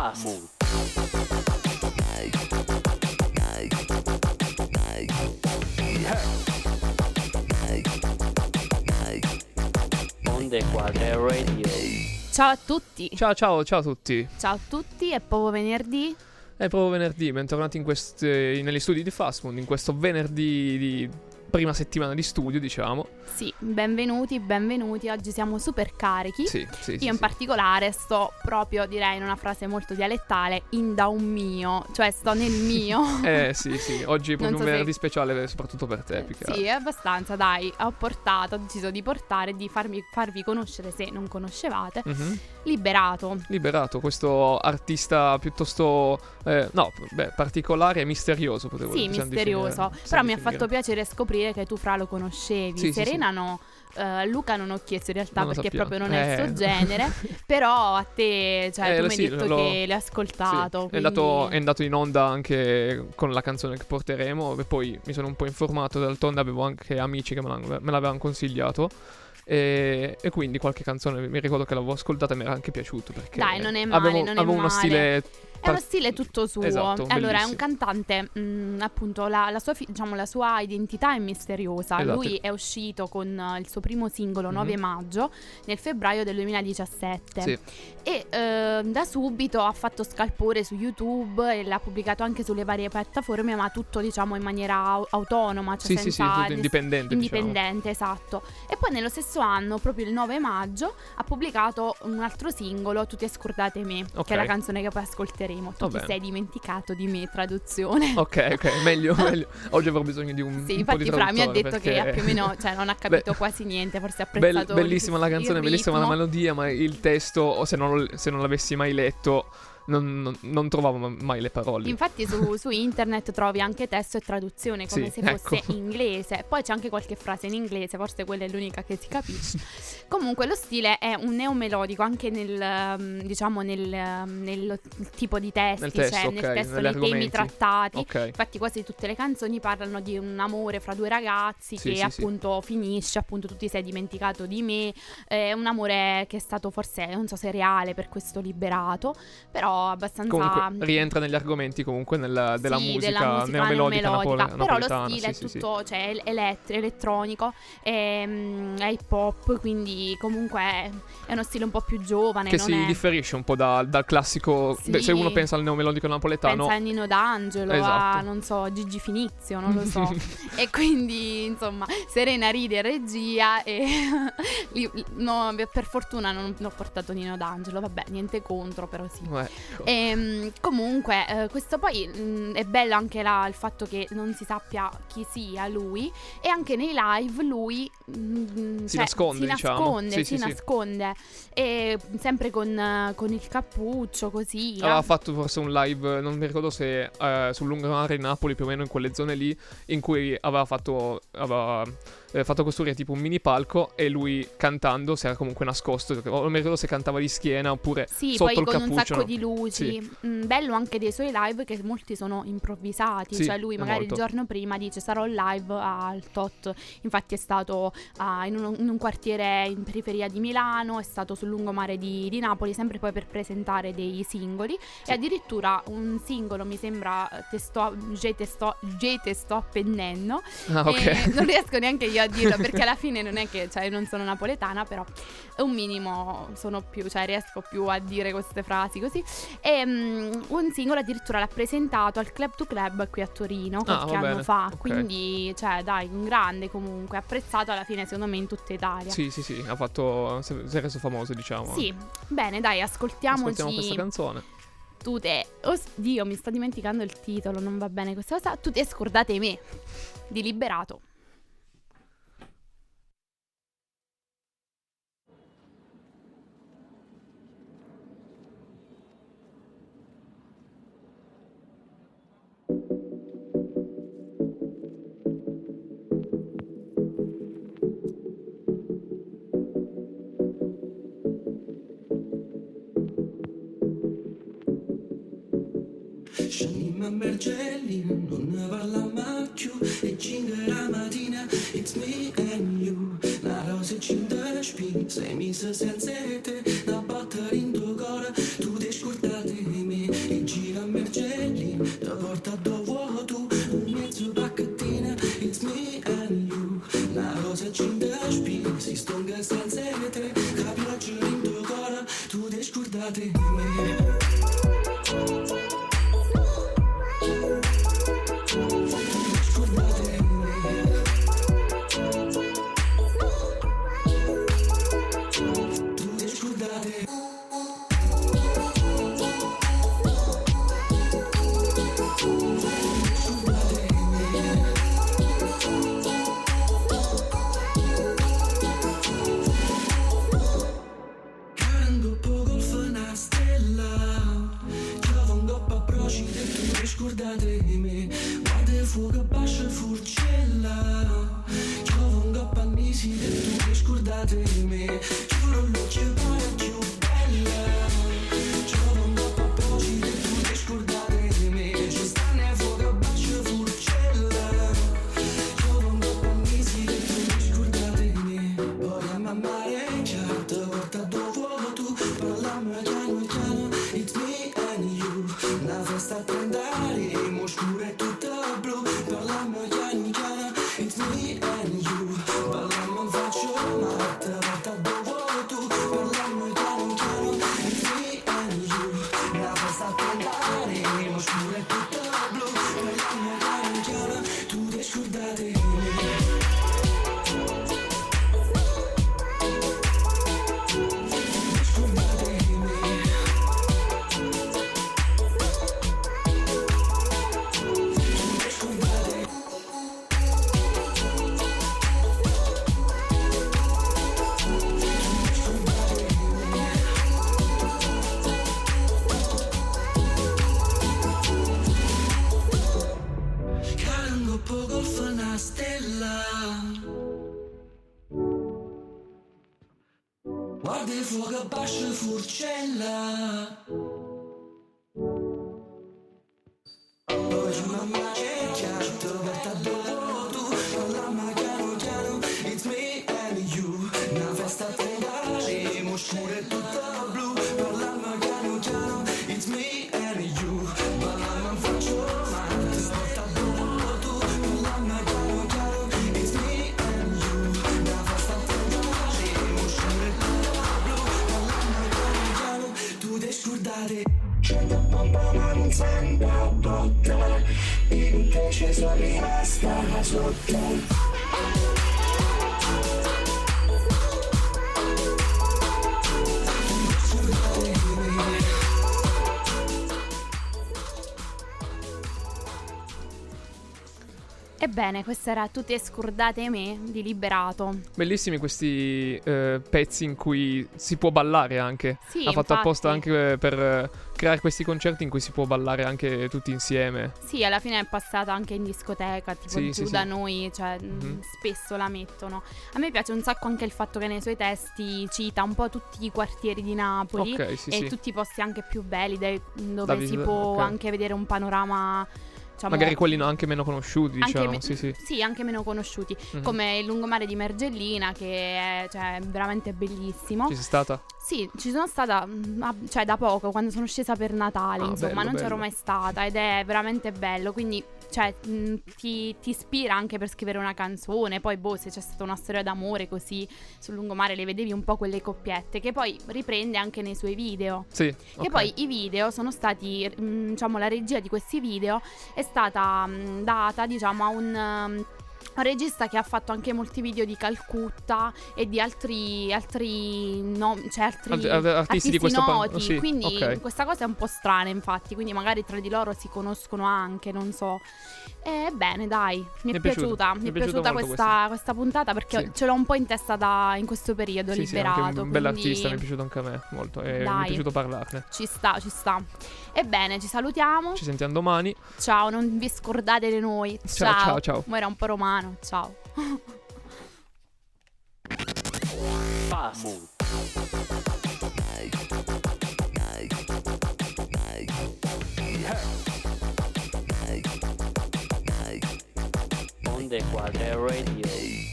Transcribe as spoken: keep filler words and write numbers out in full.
Fast. Onde Quadre Radio. Ciao a tutti. Ciao ciao ciao a tutti. Ciao a tutti, è proprio venerdì. È proprio venerdì, bentornati in queste, negli studi di Fastmood, in questo venerdì di prima settimana di studio, diciamo. Sì, benvenuti, benvenuti. Oggi siamo super carichi. Sì, sì, Io sì, in sì. particolare sto proprio, direi in una frase molto dialettale, in da un mio, cioè sto nel mio. Eh sì, sì, oggi è proprio Non un so venerdì se- speciale soprattutto per te, più che Sì, è abbastanza, dai. Ho portato, ho deciso di portare, di farmi, farvi conoscere, se non conoscevate, Mhm. Liberato. Liberato, questo artista piuttosto, eh, no, beh, particolare e misterioso, potevo Sì, possiamo misterioso. definire- Però possiamo mi ha definire. fatto piacere scoprire che tu, Fra, lo conoscevi. Sì, sì, Serena no. Eh, Luca non ho chiesto in realtà Non lo perché sappiamo. proprio non è il Eh. suo genere. Però a te, cioè, Eh, tu lo- mi hai sì, detto lo- che l'hai ascoltato. Sì, è, quindi- andato, è andato in onda anche con la canzone che porteremo. E poi mi sono un po' informato. D'altronde avevo anche amici che me, l'hanno- me l'avevano consigliato. E, e quindi qualche canzone mi ricordo che l'avevo ascoltata e mi era anche piaciuto. Perché Dai, non è male, avevo, non è avevo uno male. stile. È uno stile tutto suo. Esatto, Allora, è un bellissimo. cantante, mh, appunto, la, la sua, fi- diciamo, la sua identità è misteriosa. Esatto. Lui è uscito con eh, il suo primo singolo, Mhm. nove maggio, nel febbraio del duemiladiciassette. Sì. E eh, da subito ha fatto scalpore su YouTube e l'ha pubblicato anche sulle varie piattaforme, ma tutto, diciamo, in maniera au- autonoma, cioè Sì, sì, sì, senza tutto indipendente, diciamo. indipendente, esatto. E poi nello stesso anno, proprio il nove maggio, ha pubblicato un altro singolo, Tu ti hai scordate me, Ok. che è la canzone che poi ascolteremo. Tu Va ti bene. sei dimenticato di me, traduzione. Ok, ok, meglio, meglio. Oggi avrò bisogno di un, Sì, un po' di infatti Fra mi ha traduttore, detto perché- che più o meno, cioè, non ha capito Beh, quasi niente, forse ha Bell- apprezzato bellissima il- la canzone, il bellissima la ritmo. melodia, ma il testo, o se non, lo- se non l'avessi mai letto, non, non- non trovavo ma- mai le parole. Infatti su, su internet trovi anche testo e traduzione come Sì, se fosse ecco. inglese. Poi c'è anche qualche frase in inglese, forse quella è l'unica che si capisce. Comunque lo stile è un neomelodico anche nel, ehm, diciamo, nel, ehm, nel tipo di testi, Nel testo, cioè ok, nel testo, negli nei temi argomenti. trattati. Ok. Infatti quasi tutte le canzoni parlano di un amore fra due ragazzi Sì, che sì, sì. appunto finisce, appunto tu ti sei dimenticato di me. È un amore che è stato forse, non so se reale per questo Liberato, però abbastanza... Comunque rientra negli argomenti comunque nella, della, Sì, musica della musica neomelodica neomelodica. napole- Però lo napoletana. stile Sì, è sì, tutto, cioè, è elett- elettronico, è, mm, è hip hop, quindi comunque è, è uno stile un po' più giovane. sì. Che non si è... differisce un po' da- dal classico. Sì. Beh, se uno pensa al neomelodico napoletano, Pensa a Nino D'Angelo, a Esatto. non so, Gigi Finizio, non lo so. E quindi, insomma, Serena ride in regia e li- no, per fortuna non, non ho portato Nino D'Angelo, vabbè, niente contro, però sì. ecco. E, comunque, eh, questo poi mh, è bello anche la- il fatto che non si sappia chi sia lui. E anche nei live lui mh, Si cioè, nasconde, si diciamo. nasconde, Sì, si sì, sì. nasconde. E sempre con, eh, con il cappuccio, così. Aveva fatto forse un live, non mi ricordo se eh, sul lungomare di Napoli, più o meno in quelle zone lì, in cui aveva fatto aveva eh, fatto costruire tipo un mini palco e lui cantando si era comunque nascosto. O non mi ricordo se cantava di schiena oppure Sì, sotto poi il con cappuccio. un sacco no? di luci. Mm, bello anche dei suoi live che molti sono improvvisati. Sì, cioè lui è magari molto. il giorno prima dice sarò live al tot. Infatti è stato ah, in, un, in un quartiere in periferia di Milano, è stato sul lungomare di, di Napoli, sempre poi per presentare dei singoli. Sì. E addirittura un singolo, mi sembra, te sto, je te sto, je te sto appennendo. Ah, ok. E non riesco neanche io a dirlo perché alla fine non è che, cioè, non sono napoletana, però un minimo sono più, cioè riesco più a dire queste frasi così. E mm, un singolo addirittura l'ha presentato al Club to Club qui a Torino qualche Ah, va anno bene, fa, ok. quindi cioè dai, un grande comunque, apprezzato alla fine secondo me in tutta Italia. Sì, sì, sì, ha fatto. Si è reso famoso, diciamo. Sì, bene, dai, ascoltiamoci. Ascoltiamo questa canzone. Tu te, oh Dio, mi sto dimenticando il titolo, non va bene questa cosa. Tu ti scordate me di Liberato. Scendiamo a Bergelli, non ne parliamo più. E cinque la mattina, it's me and you. La rosa cinta spin, sei messa senza te. La batteria in tuo cuore, tu ti scordate di me. vedete, capioggia in tuo cuore, tu ti scordate di me. Scordate di me, guarda il fuoco bascia furcella. Giova un coppa annisi e tu ti scordate di me. Giuro luce pare più bella. Giova un coppa proci e tu ti scordate di me. Ci sta nel fuoco bascia furcella. Giova un coppa annisi e tu ti scordate di me. Poi a mamma è certo, porta dove fuoco tu. Parlammo piano piano, it's me and you. Una festa a trent'anni, scura e tutta blu. Parlammo piano piano, it's me and you. Parlammo in faccia matta, porta dove tu. Parlammo piano piano, it's me and you. Una festa a trent'anni, scura e tutta blu. Parlammo piano piano, tu ti scordate di me. Guarda il fuoco bascia furcella. Poi mamma c'è chiaro, porta dove tu. Parlammo piano piano, it's me and you. Una festa a trent'anni, mo scura e tutta blu. Parlammo piano piano, it's me and you. Parlammo in faccia matta, porta dove tu. Parlammo piano piano, it's me and you. Una festa a trent'anni, mo scura e tutta blu. Parlammo piano piano, tu ti scordate. C'è da bomba ma non sembra botta, invece sono rimasta sotto. Ebbene, questo era Tu te scordate me di Liberato. Bellissimi questi eh, pezzi in cui si può ballare anche. Sì, Ha fatto infatti. apposta anche per eh, creare questi concerti in cui si può ballare anche tutti insieme. Sì, alla fine è passata anche in discoteca, tipo Sì, giù sì, da sì. noi, cioè mh, Mhm. spesso la mettono. A me piace un sacco anche il fatto che nei suoi testi cita un po' tutti i quartieri di Napoli. Ok, sì, E sì. tutti i posti anche più belli dai- dove Da si visitare, può ok. anche vedere un panorama, diciamo, Magari quelli no- anche meno conosciuti, anche diciamo. me- Sì, sì. sì, anche meno conosciuti, Mhm. come il lungomare di Mergellina, che è, cioè, veramente bellissimo. Ci sei stata? Sì, ci sono stata, mm, ah, cioè da poco, quando sono scesa per Natale, Ah, insomma, bello, non c'ero bello. mai stata ed è veramente bello, quindi, cioè, mm, ti, ti ispira anche per scrivere una canzone. Poi, boh, se c'è stata una storia d'amore così sul lungomare, le vedevi un po' quelle coppiette, che poi riprende anche nei suoi video. Sì. E ok. poi i video sono stati, mm, diciamo, la regia di questi video è stata mm, data, diciamo, a un... um, un regista che ha fatto anche molti video di Calcutta e di altri altri no, cioè altri Alt- art- artisti di questo pa- noti, sì, quindi ok. questa cosa è un po' strana, infatti, quindi magari tra di loro si conoscono anche, non so. E bene, dai, mi è, Mi è piaciuto, piaciuta, mi mi è è piaciuta piaciuta molto questa, questa puntata perché Sì. ce l'ho un po' in testa da, in questo periodo, Sì, sì, Liberato. anche un bell'artista, mi è quindi piaciuto anche a me molto e mi Dai. è piaciuto parlarne. ci sta, ci sta. Ebbene, ci salutiamo. Ci sentiamo domani. Ciao, non vi scordate di noi. Ciao, ciao, ciao. Ma era un po' romano. Ciao. Onde Quadre Radio.